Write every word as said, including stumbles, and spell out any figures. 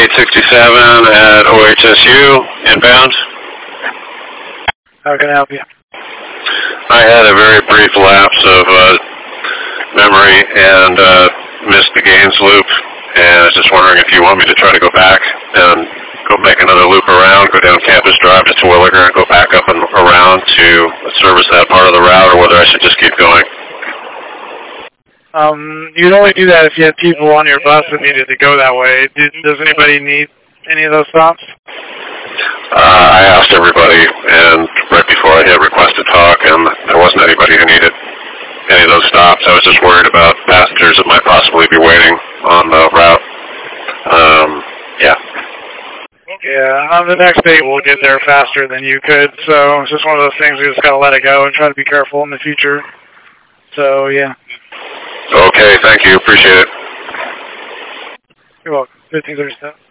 eight sixty-seven at O H S U, inbound. How can I help you? I had a very brief lapse of uh, memory and uh, missed the Gaines loop, and I was just wondering if you want me to try to go back and go make another loop around, go down Campus Drive to Terwilliger and go back up and around to service that part of the route, or whether I should just keep going. Um, you'd only do that if you had people on your bus that needed to go that way. Did, does anybody need any of those stops? Uh, I asked everybody, and right before I hit request to talk, and there wasn't anybody who needed any of those stops. I was just worried about passengers that might possibly be waiting on the route. Um, yeah. Yeah, on the next date we'll get there faster than you could, so it's just one of those things we just gotta let it go and try to be careful in the future. So, yeah. Okay, thank you. Appreciate it. You're welcome. fifteen thirty-seven.